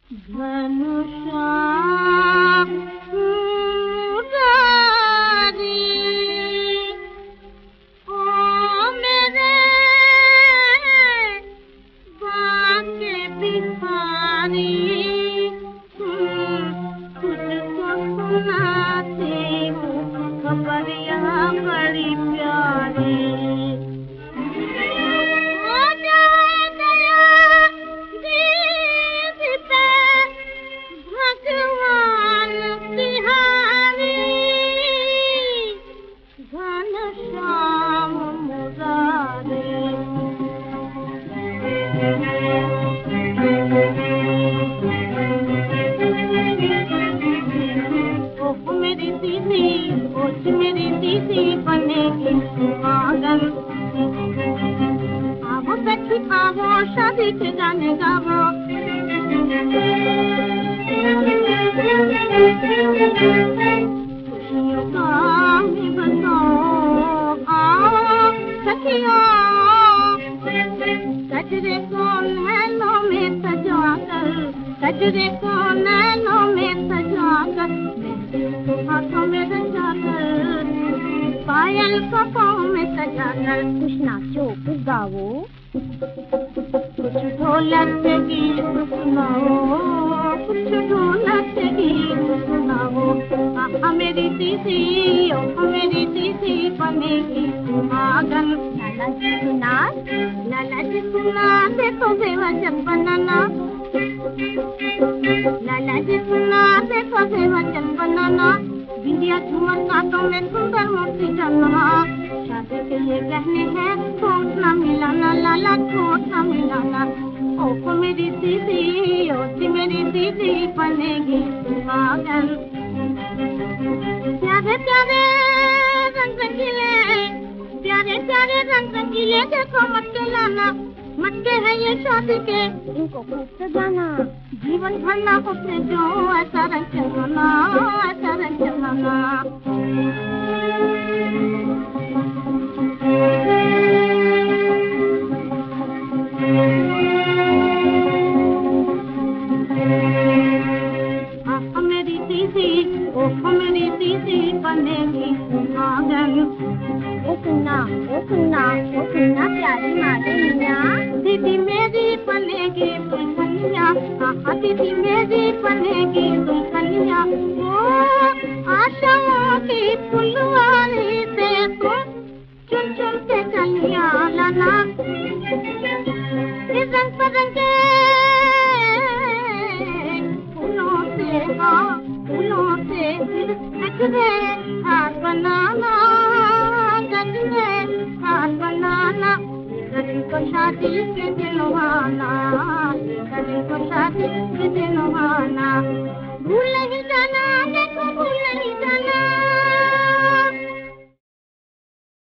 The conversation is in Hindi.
धनुषा मुरारी ओ मेरे बाके बिहारी तुझको सुनाती हूँ खबरिया बड़ी प्यारी। मेरी दीदी बनेगी पागल। आवो सखी आवो शादी के गाने गावो। खुशियों का आओ सखियों, गजरे को नैनों में सजाकर, गजरे को नैनों में सजाकर, हाथों में रचाकर, पायल को पाँव में सजाकर। कुछ नाचो कुछ गाओ, कुछ ढोलक से गीत सुनाओ, कुछ ढोलक से गीत सुनाओ। मेरी दीदी ओ मेरी दीदी बनेगी पागल। लाला जी सुना दे तो बेवजह बनाना, लाला जी सुना दे तो बेवजह बनाना। बिंदिया झूमर कांटों में सुंदर मूर्ति जलना, शादी के ये गहने हैं ठोट न मिलाना, लाला ठोट न मिलाना। ओ मेरी दीदी ओ जी मेरी दीदी बनेगी पागल। प्यारे प्यारे रंग रंगीले, प्यारे प्यारे रंग रंगीले देखो मटके लाना, मटके हैं ये शादी के इनको खूब सजाना। जीवन भर ना अपने जो ऐसा रंग चलाना, ऐसा रंग चलाना। मेरी दीदी बनेगी पागल। ओ सुनना प्यारी मालिया, दीदी मेरी बनेगी दुल्हनिया। दीदी मेरी बनेगी दुल्हनिया। ओ आशाओं की फुलवारी से तुम चुन चुन के कलियां लाना। इस रंग बिरंगे फूलों से गजरे हाथ बनाना, गजरे हाथ बनाना। गजरे को शादी के दिन आना, गजरे को शादी के दिन आना।